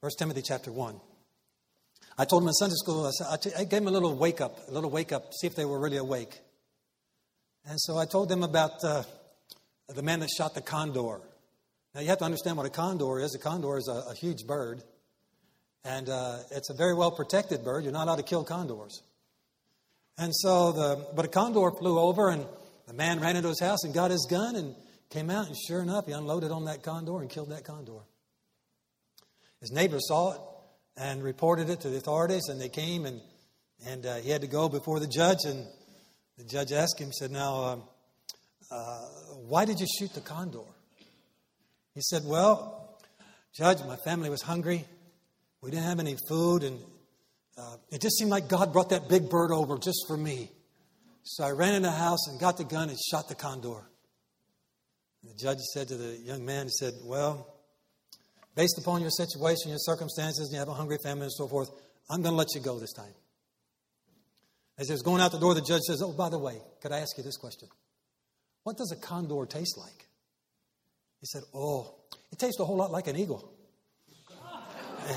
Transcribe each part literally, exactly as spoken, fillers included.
First Timothy chapter one. I told them in Sunday school, I, said, I, t- I gave them a little wake up, a little wake up, see if they were really awake. And so I told them about uh, the man that shot the condor. Now you have to understand what a condor is. A condor is a, a huge bird. And uh, it's a very well protected bird. You're not allowed to kill condors. And so, the but a condor flew over, and the man ran into his house and got his gun and came out, and sure enough, he unloaded on that condor and killed that condor. His neighbor saw it and reported it to the authorities, and they came, and and uh, he had to go before the judge, and the judge asked him, said, now, um, uh, why did you shoot the condor? He said, well, Judge, my family was hungry. We didn't have any food, and uh, it just seemed like God brought that big bird over just for me. So I ran in the house and got the gun and shot the condor. And the judge said to the young man, he said, well, based upon your situation, your circumstances, and you have a hungry family and so forth, I'm going to let you go this time. As he was going out the door, the judge says, oh, by the way, could I ask you this question? What does a condor taste like? He said, oh, it tastes a whole lot like an eagle. And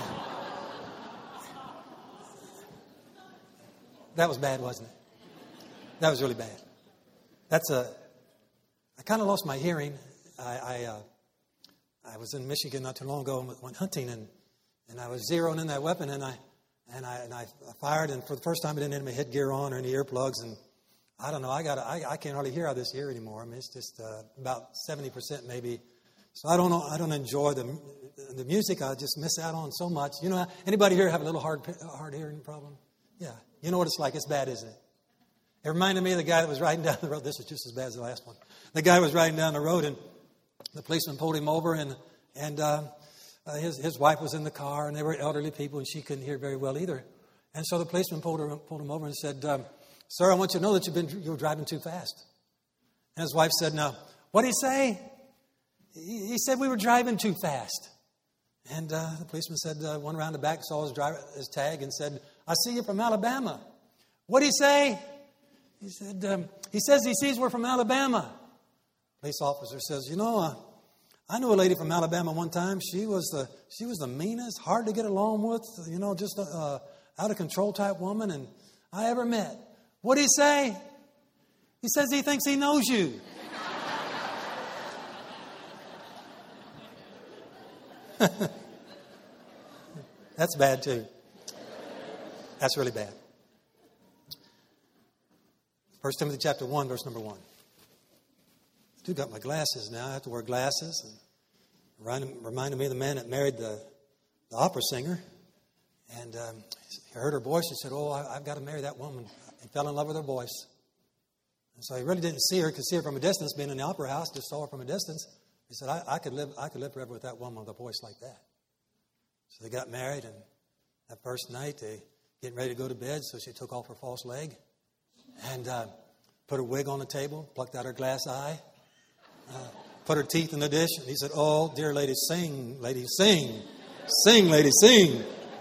that was bad, wasn't it? That was really bad. That's a, I kind of lost my hearing. I, I uh, I was in Michigan not too long ago and went hunting, and, and I was zeroing in that weapon, and I and I and I fired, and for the first time I didn't have my headgear on or any earplugs, and I don't know, I got I, I can't hardly hear out of this ear anymore. I mean, it's just uh, about seventy percent maybe. So I don't know. I don't enjoy the the music. I just miss out on so much. You know, anybody here have a little hard hard hearing problem? Yeah, you know what it's like. It's bad, isn't it? It reminded me of the guy that was riding down the road. This was just as bad as the last one. The guy was riding down the road, and the policeman pulled him over, and and uh, uh, his his wife was in the car, and they were elderly people, and she couldn't hear very well either. And so the policeman pulled her pulled him over and said, um, "Sir, I want you to know that you've been you were driving too fast." And his wife said, "No, what did he say?" He, he said we were driving too fast. And uh, the policeman said, uh, went around the back, saw his driver his tag, and said, "I see you're from Alabama." What did he say? He said, um, "He says he sees we're from Alabama." Police officer says, "You know, uh, I knew a lady from Alabama one time. She was the she was the meanest, hard to get along with, you know, just a uh, out of control type woman, and I ever met." What did he say? He says he thinks he knows you. That's bad too. That's really bad. First Timothy chapter one, verse number one. I do got my glasses now. I have to wear glasses. And reminded, reminded me of the man that married the, the opera singer. And um, he heard her voice. He said, "Oh, I, I've got to marry that woman." He fell in love with her voice. And so he really didn't see her. He could see her from a distance. Being in the opera house, just saw her from a distance. He said, I, I could live I could live forever with that woman with a voice like that. So they got married, and that first night, they getting ready to go to bed, so she took off her false leg and uh, put her wig on the table, plucked out her glass eye, uh, put her teeth in the dish, and he said, "Oh, dear lady, sing, lady, sing. Sing, lady, sing.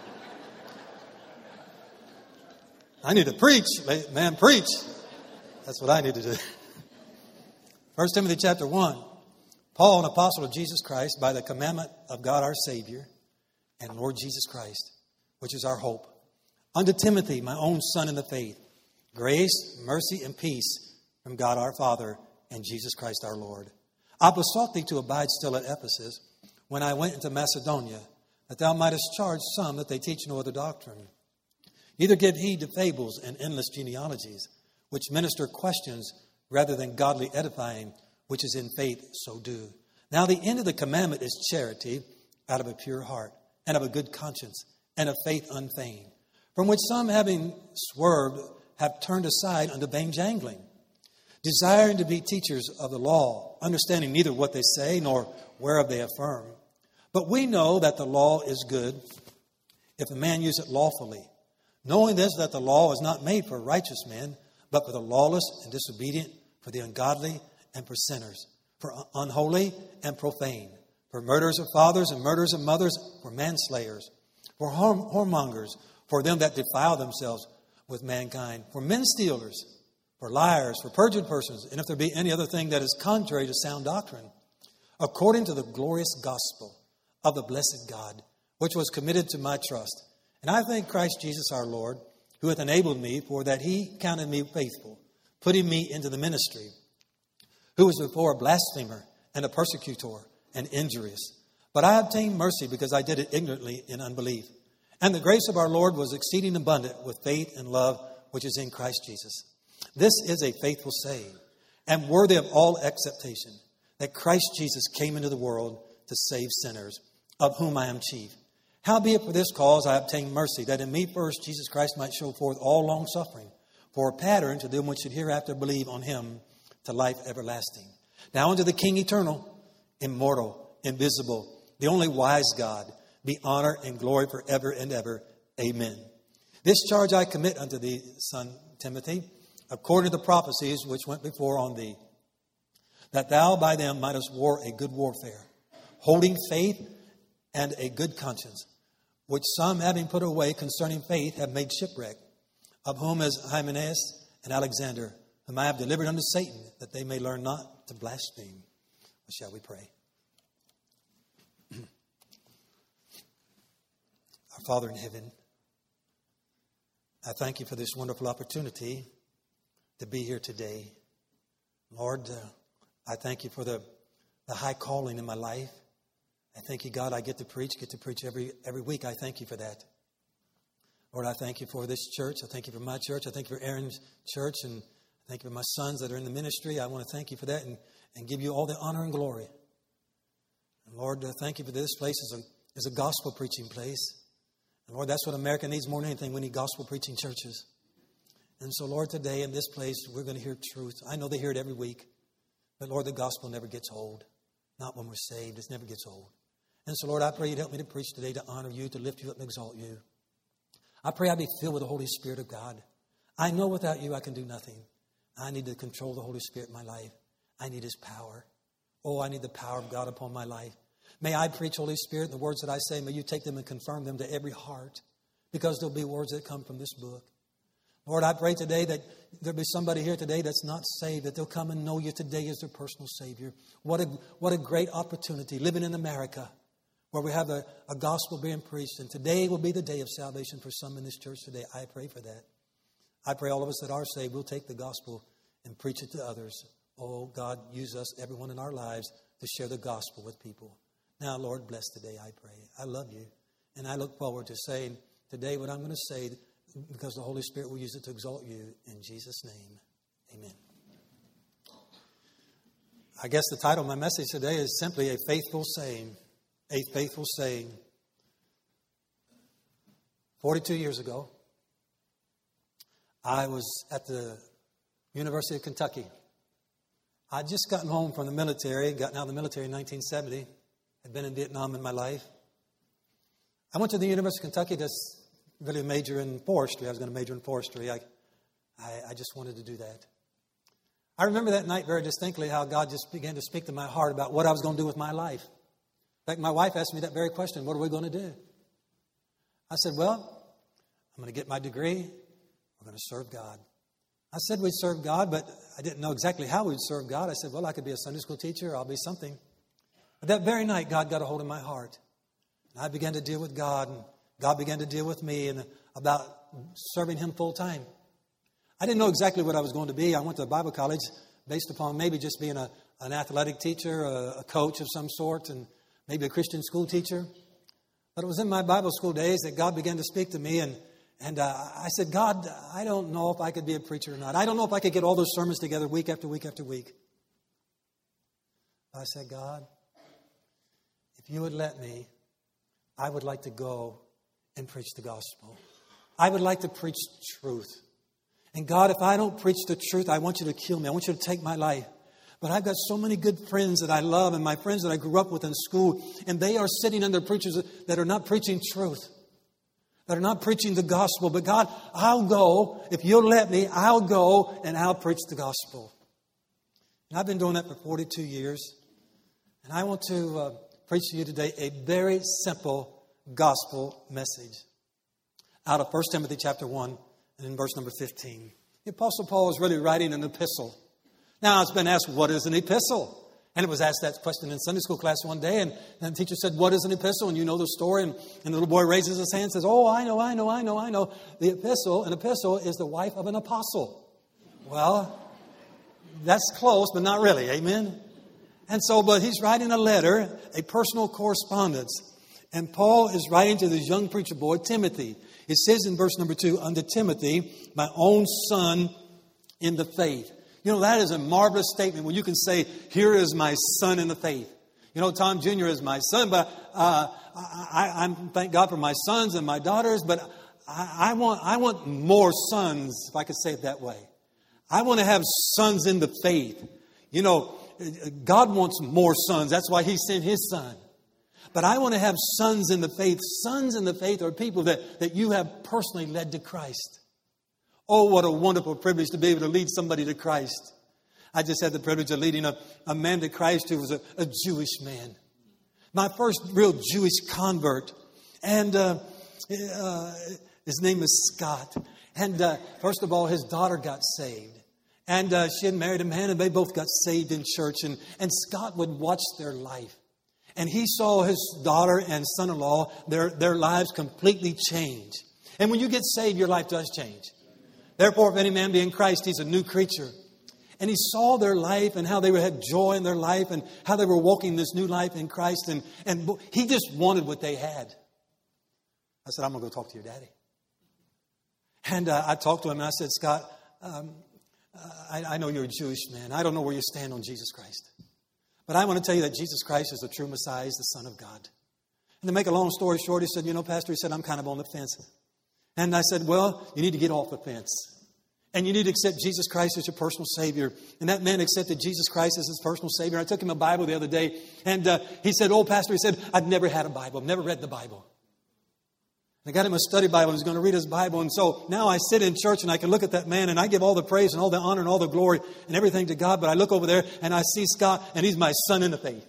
I need to preach, man, preach." That's what I need to do. First Timothy chapter one. Paul, an apostle of Jesus Christ, by the commandment of God our Savior and Lord Jesus Christ, which is our hope. Unto Timothy, my own son in the faith, grace, mercy, and peace from God our Father and Jesus Christ our Lord. I besought thee to abide still at Ephesus when I went into Macedonia, that thou mightest charge some that they teach no other doctrine. Neither give heed to fables and endless genealogies, which minister questions rather than godly edifying, which is in faith, so do. Now the end of the commandment is charity out of a pure heart, and of a good conscience, and of faith unfeigned, from which some, having swerved, have turned aside unto vain jangling, desiring to be teachers of the law, understanding neither what they say nor whereof they affirm. But we know that the law is good, if a man use it lawfully, knowing this, that the law is not made for righteous men, but for the lawless and disobedient, for the ungodly, and for sinners, for unholy and profane, for murderers of fathers and murderers of mothers, for manslayers, for whoremongers, for them that defile themselves with mankind, for men stealers, for liars, for perjured persons, and if there be any other thing that is contrary to sound doctrine, according to the glorious gospel of the blessed God, which was committed to my trust. And I thank Christ Jesus our Lord, who hath enabled me, for that he counted me faithful, putting me into the ministry, who was before a blasphemer and a persecutor and injurious. But I obtained mercy because I did it ignorantly in unbelief. And the grace of our Lord was exceeding abundant with faith and love, which is in Christ Jesus. This is a faithful saying, and worthy of all acceptation, that Christ Jesus came into the world to save sinners, of whom I am chief. Howbeit for this cause I obtained mercy, that in me first Jesus Christ might show forth all long suffering, for a pattern to them which should hereafter believe on him to life everlasting. Now unto the King eternal, immortal, invisible, the only wise God, be honor and glory forever and ever. Amen. This charge I commit unto thee, son Timothy, according to the prophecies which went before on thee, that thou by them mightest war a good warfare, holding faith and a good conscience, which some having put away concerning faith have made shipwreck, of whom is Hymenaeus and Alexander, whom I have delivered unto Satan, that they may learn not to blaspheme. What shall we pray? Our Father in heaven, I thank you for this wonderful opportunity to be here today. Lord, uh, I thank you for the, the high calling in my life. I thank you, God, I get to preach, get to preach every every week. I thank you for that. Lord, I thank you for this church. I thank you for my church. I thank you for Aaron's church. And I thank you for my sons that are in the ministry. I want to thank you for that and, and give you all the honor and glory. And Lord, uh, thank you for this place as a, as a gospel preaching place. And Lord, that's what America needs more than anything. We need gospel preaching churches. And so, Lord, today in this place, we're going to hear truth. I know they hear it every week. But, Lord, the gospel never gets old. Not when we're saved. It never gets old. And so, Lord, I pray you'd help me to preach today to honor you, to lift you up and exalt you. I pray I'd be filled with the Holy Spirit of God. I know without you I can do nothing. I need to control the Holy Spirit in my life. I need his power. Oh, I need the power of God upon my life. May I preach, Holy Spirit, the words that I say, may you take them and confirm them to every heart, because there'll be words that come from this book. Lord, I pray today that there'll be somebody here today that's not saved, that they'll come and know you today as their personal Savior. What a, what a great opportunity living in America where we have a, a gospel being preached. And today will be the day of salvation for some in this church today. I pray for that. I pray all of us that are saved will take the gospel and preach it to others. Oh, God, use us, everyone in our lives, to share the gospel with people. Now, Lord, bless today, I pray. I love you. And I look forward to saying today what I'm going to say, because the Holy Spirit will use it to exalt you. In Jesus' name, amen. I guess the title of my message today is simply A Faithful Saying. A Faithful Saying. forty-two years ago, I was at the University of Kentucky. I'd just gotten home from the military, gotten out of the military in nineteen seventy. I'd been in Vietnam in my life. I went to the University of Kentucky to really major in forestry. I was going to major in forestry. I, I, I just wanted to do that. I remember that night very distinctly how God just began to speak to my heart about what I was going to do with my life. In fact, my wife asked me that very question, what are we going to do? I said, well, I'm going to get my degree. We're going to serve God. I said we'd serve God, but I didn't know exactly how we'd serve God. I said, well, I could be a Sunday school teacher. I'll be something. But that very night, God got a hold of my heart. And I began to deal with God, and God began to deal with me and about serving him full time. I didn't know exactly what I was going to be. I went to Bible college based upon maybe just being a, an athletic teacher, a, a coach of some sort, and maybe a Christian school teacher. But it was in my Bible school days that God began to speak to me. And, and uh, I said, God, I don't know if I could be a preacher or not. I don't know if I could get all those sermons together week after week after week. I said, God, if you would let me, I would like to go and preach the gospel. I would like to preach truth. And God, if I don't preach the truth, I want you to kill me. I want you to take my life. But I've got so many good friends that I love and my friends that I grew up with in school, and they are sitting under preachers that are not preaching truth, that are not preaching the gospel. But God, I'll go. If you'll let me, I'll go and I'll preach the gospel. And I've been doing that for forty-two years. And I want to uh, preach to you today a very simple gospel message out of First Timothy chapter one and in verse number fifteen. The Apostle Paul is really writing an epistle. Now, it's been asked, what is an epistle? And it was asked that question in Sunday school class one day, and, and the teacher said, what is an epistle? And you know the story, and, and the little boy raises his hand and says, oh, I know, I know, I know, I know. The epistle, an epistle is the wife of an apostle. Well, that's close, but not really, amen? And so, but he's writing a letter, a personal correspondence. And Paul is writing to this young preacher boy, Timothy. It says in verse number two, unto Timothy, my own son in the faith. You know, that is a marvelous statement when you can say, here is my son in the faith. You know, Tom Junior is my son, but uh, I, I, I thank God for my sons and my daughters, but I, I want I want more sons, if I could say it that way. I want to have sons in the faith. You know, God wants more sons. That's why He sent His Son. But I want to have sons in the faith. Sons in the faith are people that, that you have personally led to Christ. Oh, what a wonderful privilege to be able to lead somebody to Christ. I just had the privilege of leading a, a man to Christ who was a, a Jewish man. My first real Jewish convert. And uh, uh, his name is Scott. And uh, first of all, his daughter got saved. And uh, she had married a man, and they both got saved in church. And, and Scott would watch their life. And he saw his daughter and son-in-law, their, their lives completely change. And when you get saved, your life does change. Therefore, if any man be in Christ, he's a new creature. And he saw their life and how they had joy in their life and how they were walking this new life in Christ. And, and he just wanted what they had. I said, I'm going to go talk to your daddy. And uh, I talked to him and I said, Scott, um, I, I know you're a Jewish man. I don't know where you stand on Jesus Christ. But I want to tell you that Jesus Christ is the true Messiah, is the Son of God. And to make a long story short, he said, you know, Pastor, he said, I'm kind of on the fence. And I said, well, you need to get off the fence. And you need to accept Jesus Christ as your personal Savior. And that man accepted Jesus Christ as his personal Savior. I took him a Bible the other day. And uh, he said, oh, Pastor, he said, I've never had a Bible. I've never read the Bible. And I got him a study Bible. He's going to read his Bible. And so now I sit in church and I can look at that man and I give all the praise and all the honor and all the glory and everything to God. But I look over there and I see Scott and he's my son in the faith.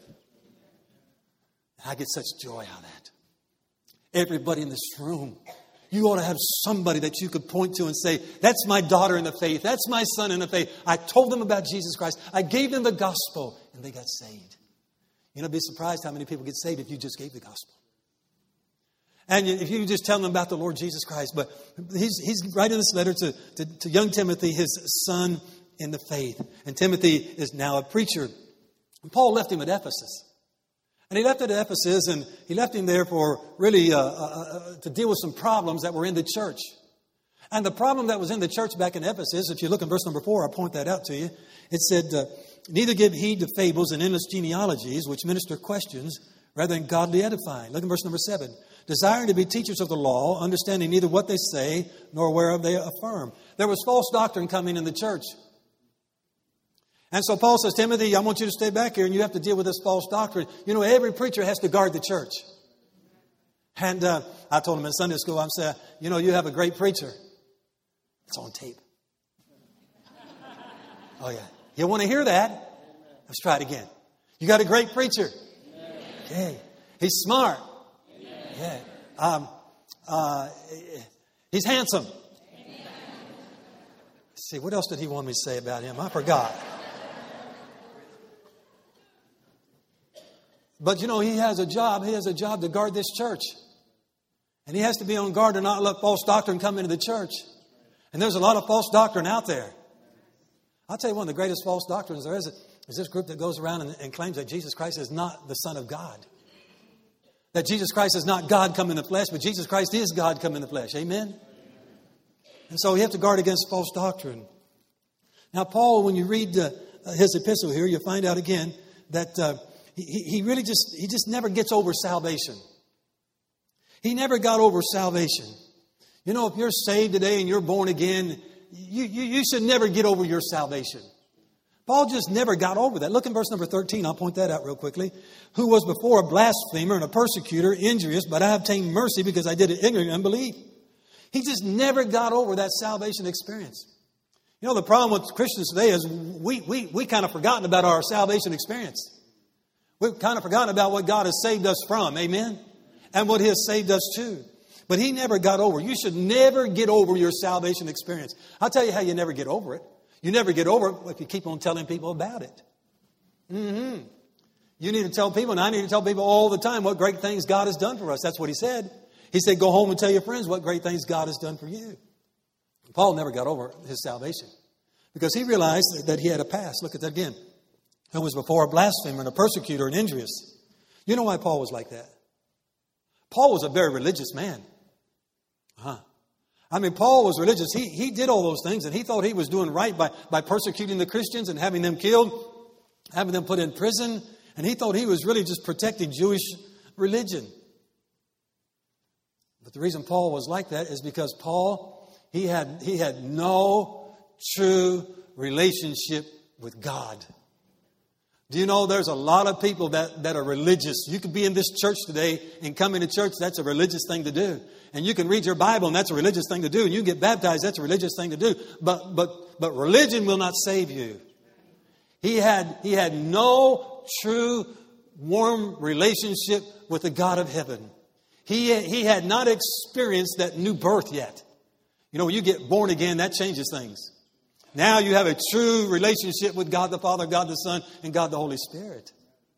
And I get such joy out of that. Everybody in this room, you ought to have somebody that you could point to and say, that's my daughter in the faith. That's my son in the faith. I told them about Jesus Christ. I gave them the gospel and they got saved. You're going to be surprised how many people get saved if you just gave the gospel. And if you just tell them about the Lord Jesus Christ. But he's, he's writing this letter to, to, to young Timothy, his son in the faith. And Timothy is now a preacher. And Paul left him at Ephesus. And he left it at Ephesus, and he left him there for really uh, uh, to deal with some problems that were in the church. And the problem that was in the church back in Ephesus, if you look in verse number four, I'll point that out to you. It said, uh, neither give heed to fables and endless genealogies, which minister questions, rather than godly edifying. Look in verse number seven. Desiring to be teachers of the law, understanding neither what they say nor whereof they affirm. There was false doctrine coming in the church. And so Paul says, Timothy, I want you to stay back here and you have to deal with this false doctrine. You know, every preacher has to guard the church. And uh, I told him in Sunday school, I'm saying, you know, you have a great preacher. It's on tape. Oh, yeah. You want to hear that? Let's try it again. You got a great preacher. Okay. He's smart. Yeah. Um, uh, he's handsome. Let's see, what else did he want me to say about him? I forgot. But, you know, he has a job. He has a job to guard this church. And he has to be on guard to not let false doctrine come into the church. And there's a lot of false doctrine out there. I'll tell you one of the greatest false doctrines there is, is this group that goes around and, and claims that Jesus Christ is not the Son of God. That Jesus Christ is not God come in the flesh, but Jesus Christ is God come in the flesh. Amen? And so you have to guard against false doctrine. Now, Paul, when you read uh, his epistle here, you'll find out again that uh, he, he really just, he just never gets over salvation. He never got over salvation. You know, if you're saved today and you're born again, you, you, you should never get over your salvation. Paul just never got over that. Look in verse number thirteen. I'll point that out real quickly. Who was before a blasphemer and a persecutor, injurious, but I obtained mercy because I did it ignorant and unbelief. He just never got over that salvation experience. You know, the problem with Christians today is we, we, we kind of forgotten about our salvation experience. We've kind of forgotten about what God has saved us from. Amen? And what He has saved us to. But He never got over. You should never get over your salvation experience. I'll tell you how you never get over it. You never get over it if you keep on telling people about it. Mm-hmm. You need to tell people, and I need to tell people all the time what great things God has done for us. That's what he said. He said, go home and tell your friends what great things God has done for you. Paul never got over his salvation because he realized that he had a past. Look at that again. Who was before a blasphemer and a persecutor and injurious. You know why Paul was like that? Paul was a very religious man. Huh. I mean, Paul was religious. He, he did all those things, and he thought he was doing right by, by persecuting the Christians and having them killed, having them put in prison. And he thought he was really just protecting Jewish religion. But the reason Paul was like that is because Paul, he had, he had no true relationship with God. Do you know there's a lot of people that, that are religious? You could be in this church today and come into church. That's a religious thing to do. And you can read your Bible, and that's a religious thing to do. And you get baptized, that's a religious thing to do. But but but religion will not save you. He had he had no true warm relationship with the God of heaven. He he had not experienced that new birth yet. You know, when you get born again, that changes things. Now you have a true relationship with God the Father, God the Son, and God the Holy Spirit.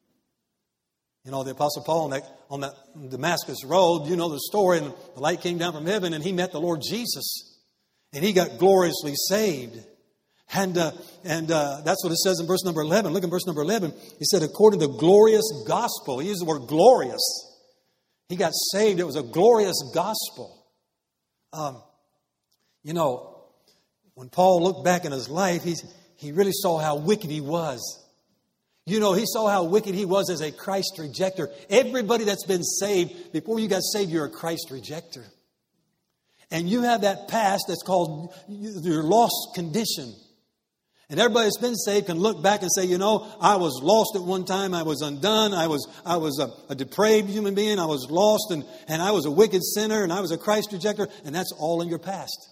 You know, the Apostle Paul on that, on that Damascus road, you know the story, and the light came down from heaven, and he met the Lord Jesus. And he got gloriously saved. And uh, and uh, that's what it says in verse number eleven. Look at verse number eleven. He said, according to the glorious gospel. He used the word glorious. He got saved. It was a glorious gospel. Um, you know, when Paul looked back in his life, he's, he really saw how wicked he was. You know, he saw how wicked he was as a Christ rejecter. Everybody that's been saved, before you got saved, you're a Christ rejecter. And you have that past that's called your lost condition. And everybody that's been saved can look back and say, you know, I was lost at one time. I was undone. I was I was a, a depraved human being. I was lost, and, and I was a wicked sinner, and I was a Christ rejecter. And that's all in your past.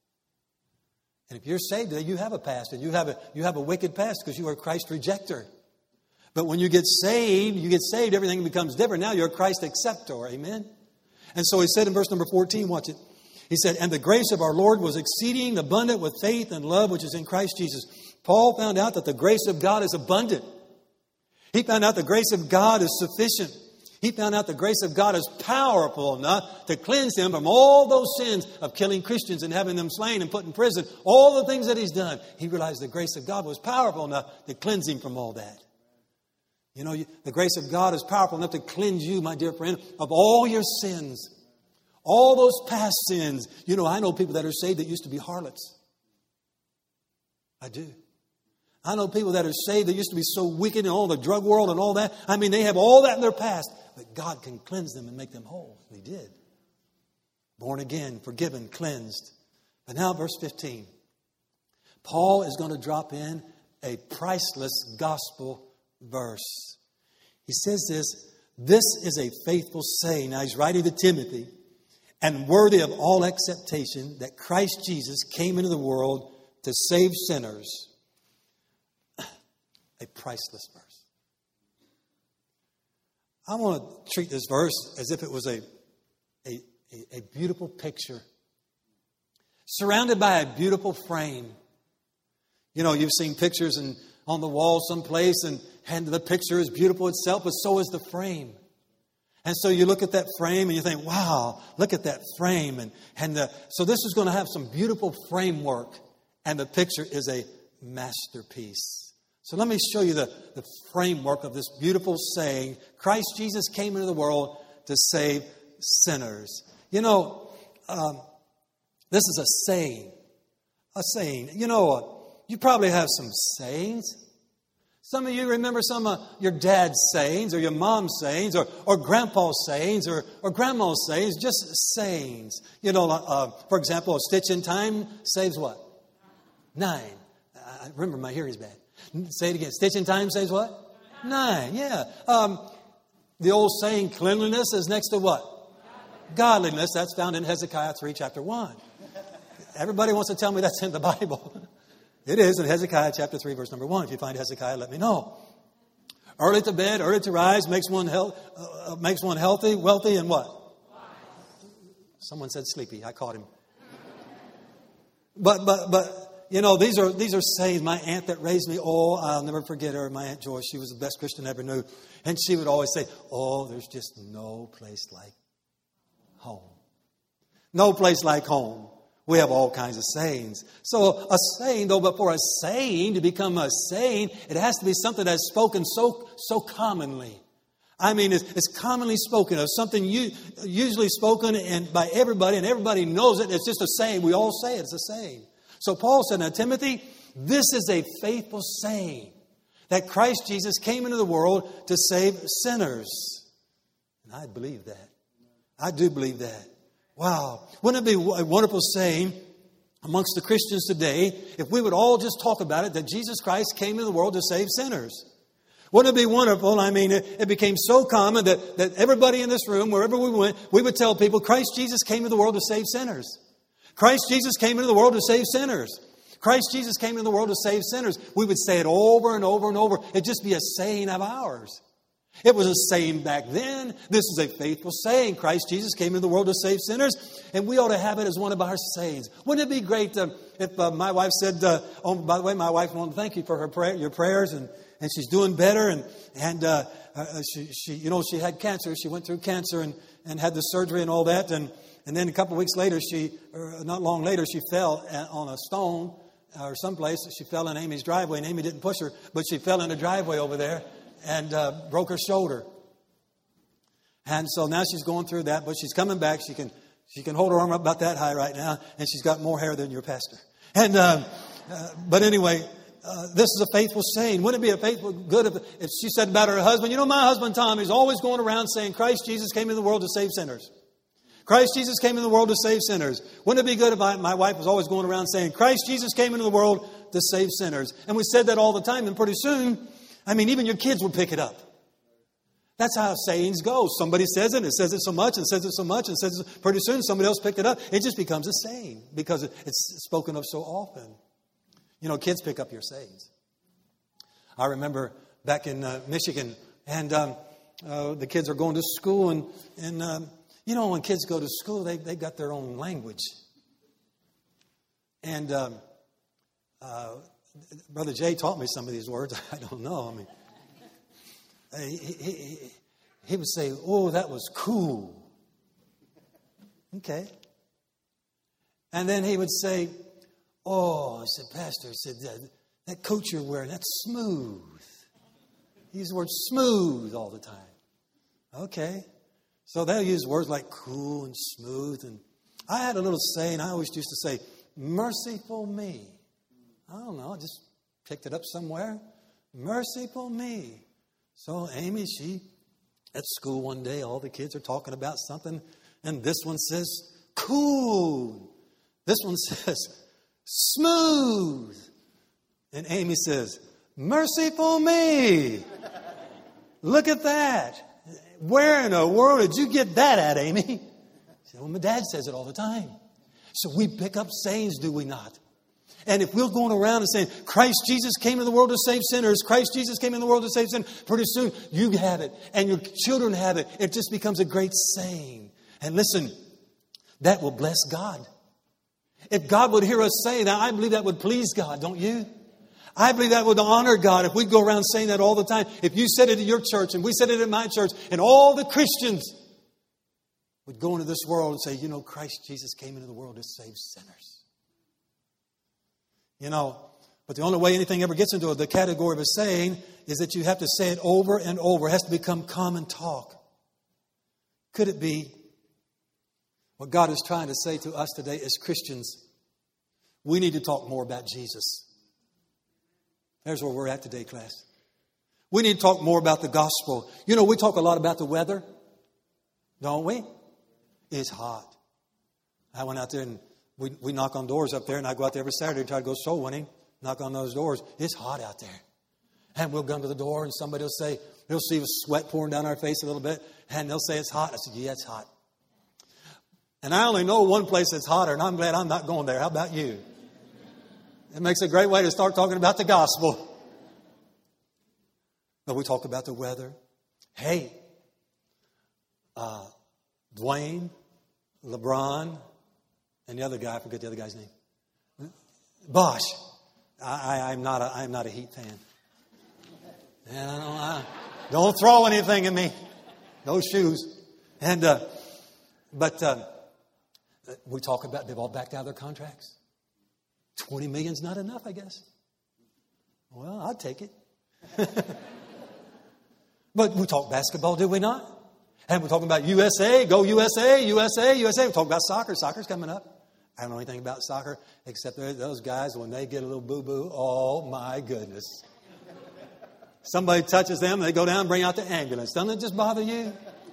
And if you're saved today, you have a past, and you have a you have a wicked past because you are a Christ rejecter. But when you get saved, you get saved, everything becomes different. Now you're a Christ acceptor. Amen? And so he said in verse number fourteen, watch it. He said, and the grace of our Lord was exceeding abundant with faith and love, which is in Christ Jesus. Paul found out that the grace of God is abundant. He found out the grace of God is sufficient. He found out the grace of God is powerful enough to cleanse him from all those sins of killing Christians and having them slain and put in prison. All the things that he's done. He realized the grace of God was powerful enough to cleanse him from all that. You know, the grace of God is powerful enough to cleanse you, my dear friend, of all your sins. All those past sins. You know, I know people that are saved that used to be harlots. I do. I know people that are saved that used to be so wicked in all the drug world and all that. I mean, they have all that in their past. But God can cleanse them and make them whole. He did. Born again, forgiven, cleansed. But now verse fifteen. Paul is going to drop in a priceless gospel verse. He says this, this is a faithful saying. Now he's writing to Timothy. And worthy of all acceptation that Christ Jesus came into the world to save sinners. A priceless verse. I want to treat this verse as if it was a, a, a, a beautiful picture. Surrounded by a beautiful frame. You know, you've seen pictures and on the wall someplace, and, and the picture is beautiful itself, but so is the frame. And so you look at that frame and you think, wow, look at that frame. And, and the, so this is going to have some beautiful framework. And the picture is a masterpiece. So let me show you the, the framework of this beautiful saying. Christ Jesus came into the world to save sinners. You know, um, this is a saying. A saying. You know, uh, you probably have some sayings. Some of you remember some of your dad's sayings or your mom's sayings or, or grandpa's sayings or, or grandma's sayings, just sayings. You know, uh, for example, a stitch in time saves what? Nine. I remember my hearing's bad. Say it again. Stitch in time saves what? Nine. Yeah. Um, the old saying, cleanliness is next to what? Godliness. That's found in Hezekiah three, chapter one. Everybody wants to tell me that's in the Bible. It is in Hezekiah chapter three, verse number one. If you find Hezekiah, let me know. Early to bed, early to rise makes one health, uh, makes one healthy, wealthy, and what? Someone said sleepy. I caught him. But but but you know, these are these are sayings. My aunt that raised me, oh, I'll never forget her. My Aunt Joyce, she was the best Christian I ever knew. And she would always say, oh, there's just no place like home. No place like home. We have all kinds of sayings. So a saying, though, but for a saying to become a saying, it has to be something that's spoken so so commonly. I mean, it's, it's commonly spoken of, something you, usually spoken and by everybody, and everybody knows it. It's just a saying. We all say it. It's a saying. So Paul said, now, Timothy, this is a faithful saying, that Christ Jesus came into the world to save sinners. And I believe that. I do believe that. Wow. Wouldn't it be a wonderful saying amongst the Christians today if we would all just talk about it, that Jesus Christ came into the world to save sinners? Wouldn't it be wonderful? I mean, it, it became so common that, that everybody in this room, wherever we went, we would tell people, Christ Jesus came into the world to save sinners. Christ Jesus came into the world to save sinners. Christ Jesus came into the world to save sinners. We would say it over and over and over. It'd just be a saying of ours. It was a saying back then. This is a faithful saying. Christ Jesus came into the world to save sinners, and we ought to have it as one of our sayings. Wouldn't it be great uh, if uh, my wife said, uh, oh, by the way, my wife wanted to thank you for her prayer, your prayers, and, and she's doing better, and and uh, uh, she, she, you know, she had cancer. She went through cancer and, and had the surgery and all that, and and then a couple of weeks later, she, or not long later, she fell on a stone or someplace. She fell in Amy's driveway, and Amy didn't push her, but she fell in the driveway over there and uh, broke her shoulder. And so now she's going through that, but she's coming back. She can she can hold her arm up about that high right now, and she's got more hair than your pastor. And uh, uh, but anyway, uh, this is a faithful saying. Wouldn't it be a faithful good if, if she said about her husband, you know, my husband Tom is always going around saying, Christ Jesus came into the world to save sinners. Christ Jesus came into the world to save sinners. Wouldn't it be good if I, my wife was always going around saying, Christ Jesus came into the world to save sinners? And we said that all the time, and pretty soon, I mean, even your kids would pick it up. That's how sayings go. Somebody says it, and says it so much, and says it so much, and says it. Pretty soon, somebody else picked it up. It just becomes a saying because it's spoken of so often. You know, kids pick up your sayings. I remember back in uh, Michigan, and um, uh, the kids are going to school, and and um, you know, when kids go to school, they they got their own language. And um, uh, Brother Jay taught me some of these words. I don't know. I mean, he, he, he would say, "Oh, that was cool." Okay. And then he would say, "Oh," I said, "Pastor," he said, that, that coat you're wearing, that's smooth." He used the word smooth all the time. Okay. So they'll use words like cool and smooth. And I had a little saying, I always used to say, merciful me. I don't know, I just picked it up somewhere. Merciful me. So Amy, she, at school one day, all the kids are talking about something. And this one says, cool. This one says, smooth. And Amy says, merciful me. Look at that. Where in the world did you get that at, Amy? She said, well, my dad says it all the time. So we pick up sayings, do we not? And if we're going around and saying, Christ Jesus came into the world to save sinners, Christ Jesus came into the world to save sinners, pretty soon you have it and your children have it. It just becomes a great saying. And listen, that will bless God. If God would hear us say that, I believe that would please God, don't you? I believe that would honor God if we go around saying that all the time. If you said it in your church and we said it in my church and all the Christians would go into this world and say, you know, Christ Jesus came into the world to save sinners. You know, but the only way anything ever gets into the category of a saying is that you have to say it over and over. It has to become common talk. Could it be what God is trying to say to us today as Christians? We need to talk more about Jesus. There's where we're at today, class. We need to talk more about the gospel. You know, we talk a lot about the weather, don't we? It's hot. I went out there and we, we knock on doors up there, and I go out there every Saturday and try to go soul winning, knock on those doors. It's hot out there. And we'll come to the door, and somebody will say, they'll see the sweat pouring down our face a little bit, and they'll say it's hot. I said, yeah, it's hot. And I only know one place that's hotter, and I'm glad I'm not going there. How about you? It makes a great way to start talking about the gospel. But we talk about the weather. Hey, uh, Dwayne, LeBron, and the other guy, I forget the other guy's name. Bosch. I, I, I'm not a, I'm not a Heat fan. And I don't, I, don't throw anything at me. No shoes. And, uh, but, uh, we talk about, they've all backed out of their contracts. twenty million's not enough, I guess. Well, I'd take it. But we talk basketball, do we not? And we're talking about U S A, go U S A, U S A, U S A. We talk about soccer. Soccer's coming up. I don't know anything about soccer, except those guys, when they get a little boo-boo, oh my goodness. Somebody touches them, they go down and bring out the ambulance. Doesn't it just bother you?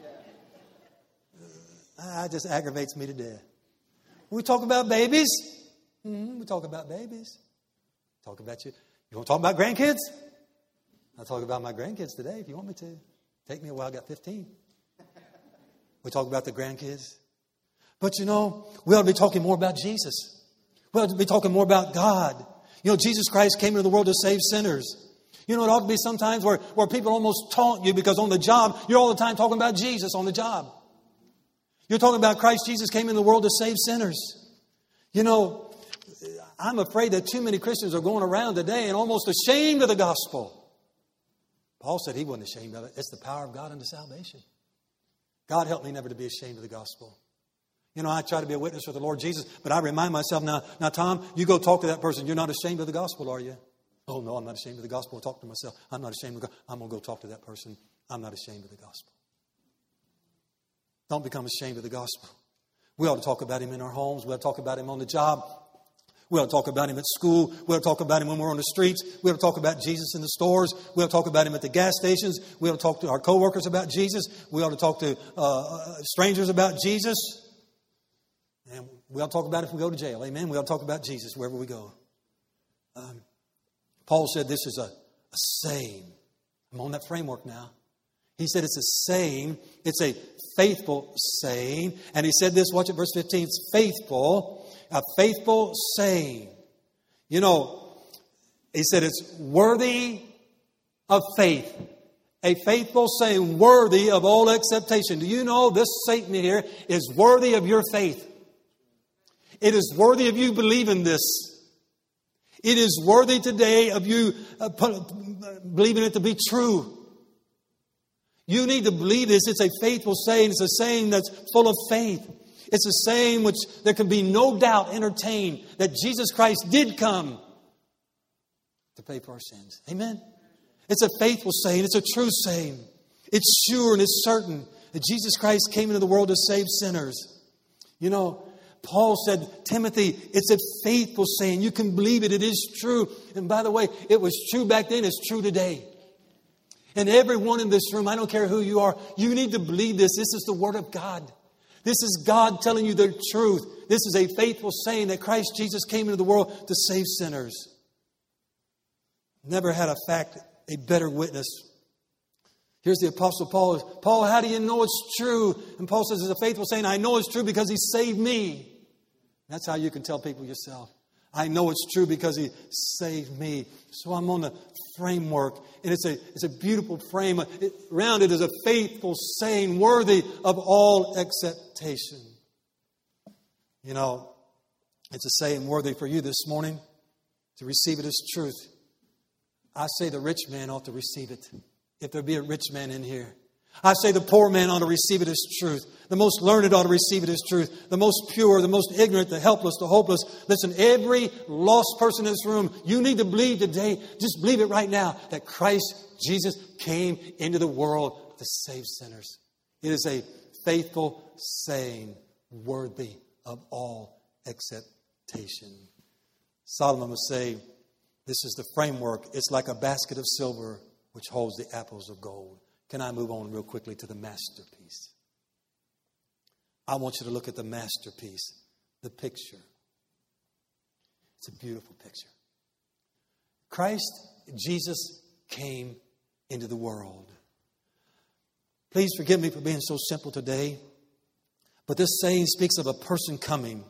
Ah, it just aggravates me to death. We talk about babies. Mm-hmm, we talk about babies. Talk about you. You want to talk about grandkids? I'll talk about my grandkids today if you want me to. Take me a while, I got fifteen. We talk about the grandkids. But you know, we ought to be talking more about Jesus. We ought to be talking more about God. You know, Jesus Christ came into the world to save sinners. You know, it ought to be sometimes where, where people almost taunt you because on the job, you're all the time talking about Jesus on the job. You're talking about Christ Jesus came into the world to save sinners. You know, I'm afraid that too many Christians are going around today and almost ashamed of the gospel. Paul said he wasn't ashamed of it. It's the power of God unto salvation. God help me never to be ashamed of the gospel. You know, I try to be a witness for the Lord Jesus, but I remind myself now, now, Tom, you go talk to that person. You're not ashamed of the gospel, are you? Oh, no, I'm not ashamed of the gospel. I'll talk to myself. I'm not ashamed of the gospel. I'm going to go talk to that person. I'm not ashamed of the gospel. Don't become ashamed of the gospel. We ought to talk about him in our homes. We ought to talk about him on the job. We ought to talk about him at school. We ought to talk about him when we're on the streets. We ought to talk about Jesus in the stores. We ought to talk about him at the gas stations. We ought to talk to our coworkers about Jesus. We ought to talk to uh, strangers about Jesus. And we ought to talk about it if we go to jail. Amen. We ought to talk about Jesus wherever we go. Um, Paul said this is a, a saying. I'm on that framework now. He said it's a saying. It's a faithful saying. And he said this, watch it, verse fifteen. It's faithful. A faithful saying. You know, he said it's worthy of faith. A faithful saying, worthy of all acceptation. Do you know this statement here is worthy of your faith? It is worthy of you believing this. It is worthy today of you uh, believing it to be true. You need to believe this. It's a faithful saying. It's a saying that's full of faith. It's a saying which there can be no doubt entertained that Jesus Christ did come to pay for our sins. Amen? It's a faithful saying. It's a true saying. It's sure and it's certain that Jesus Christ came into the world to save sinners. You know, Paul said, Timothy, it's a faithful saying. You can believe it. It is true. And by the way, it was true back then. It's true today. And everyone in this room, I don't care who you are, you need to believe this. This is the Word of God. This is God telling you the truth. This is a faithful saying that Christ Jesus came into the world to save sinners. Never had a fact a better witness. Here's the Apostle Paul. Paul, how do you know it's true? And Paul says it's a faithful saying. I know it's true because He saved me. That's how you can tell people yourself. I know it's true because He saved me. So I'm on the framework. And it's a, it's a beautiful frame. It, around it is a faithful saying worthy of all acceptation. You know, it's a saying worthy for you this morning to receive it as truth. I say the rich man ought to receive it. If there be a rich man in here. I say the poor man ought to receive it as truth. The most learned ought to receive it as truth. The most pure, the most ignorant, the helpless, the hopeless. Listen, every lost person in this room, you need to believe today, just believe it right now, that Christ Jesus came into the world to save sinners. It is a faithful saying, worthy of all acceptation. Solomon would say, this is the framework. It's like a basket of silver which holds the apples of gold. Can I move on real quickly to the masterpiece? I want you to look at the masterpiece, the picture. It's a beautiful picture. Christ Jesus came into the world. Please forgive me for being so simple today, but this saying speaks of a person coming.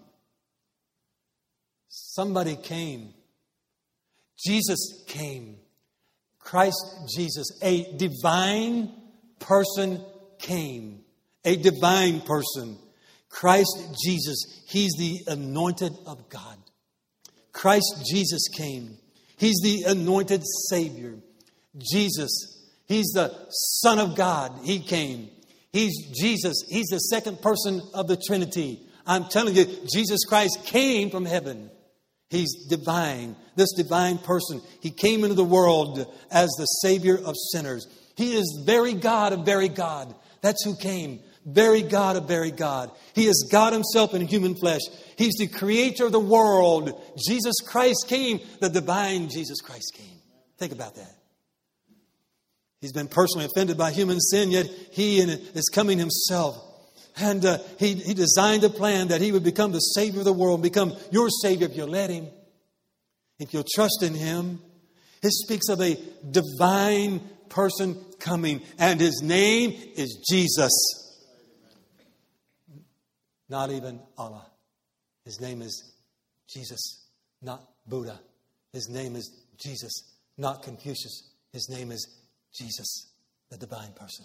Somebody came. Jesus came. Christ Jesus, a divine person came. A divine person. Christ Jesus, He's the anointed of God. Christ Jesus came. He's the anointed Savior. Jesus, He's the Son of God. He came. He's Jesus. He's the second person of the Trinity. I'm telling you, Jesus Christ came from heaven. He's divine. This divine person. He came into the world as the Savior of sinners. He is very God of very God. That's who came. Very God of very God. He is God Himself in human flesh. He's the creator of the world. Jesus Christ came. The divine Jesus Christ came. Think about that. He's been personally offended by human sin, yet He is coming Himself. And uh, he, he designed a plan that He would become the Savior of the world, become your Savior if you'll let Him, if you'll trust in Him. It speaks of a divine person coming, and His name is Jesus. Not even Allah. His name is Jesus, not Buddha. His name is Jesus, not Confucius. His name is Jesus, the divine person.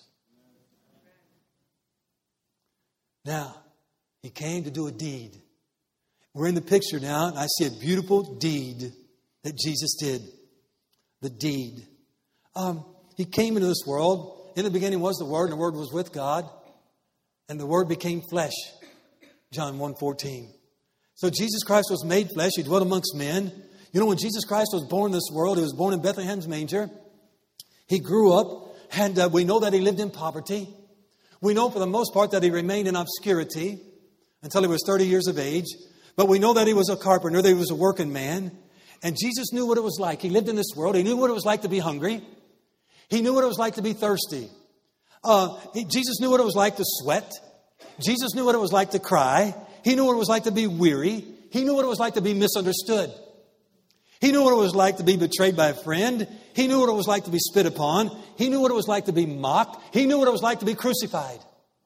Now, He came to do a deed. We're in the picture now, and I see a beautiful deed that Jesus did. The deed. Um, he came into this world. In the beginning was the Word, and the Word was with God. And the Word became flesh. John one fourteen. So Jesus Christ was made flesh. He dwelt amongst men. You know, when Jesus Christ was born in this world, He was born in Bethlehem's manger. He grew up, and uh, we know that He lived in poverty. We know for the most part that He remained in obscurity until He was thirty years of age. But we know that He was a carpenter, that He was a working man. And Jesus knew what it was like. He lived in this world. He knew what it was like to be hungry. He knew what it was like to be thirsty. Uh, he, Jesus knew what it was like to sweat. Jesus knew what it was like to cry. He knew what it was like to be weary. He knew what it was like to be misunderstood. He knew what it was like to be betrayed by a friend. He knew what it was like to be spit upon. He knew what it was like to be mocked. He knew what it was like to be crucified.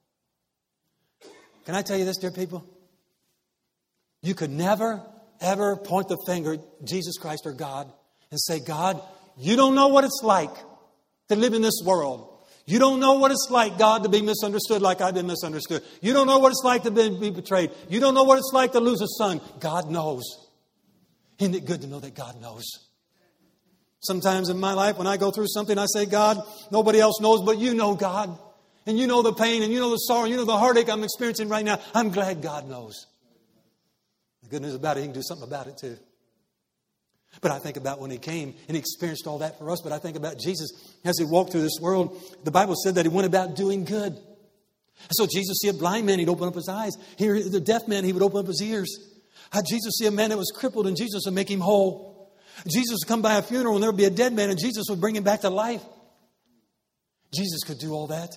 Can I tell you this, dear people? You could never, ever point the finger at Jesus Christ or God and say, God, you don't know what it's like to live in this world. You don't know what it's like, God, to be misunderstood like I've been misunderstood. You don't know what it's like to be, be betrayed. You don't know what it's like to lose a son. God knows. Isn't it good to know that God knows? Sometimes in my life, when I go through something, I say, God, nobody else knows, but you know, God. And you know the pain, and you know the sorrow, and you know the heartache I'm experiencing right now. I'm glad God knows. The good news about it, He can do something about it too. But I think about when He came and He experienced all that for us. But I think about Jesus as He walked through this world. The Bible said that He went about doing good. And so Jesus see a blind man, He'd open up his eyes. Hear the deaf man, He would open up his ears. How Jesus see a man that was crippled, and Jesus would make him whole. Jesus would come by a funeral, and there would be a dead man, and Jesus would bring him back to life. Jesus could do all that.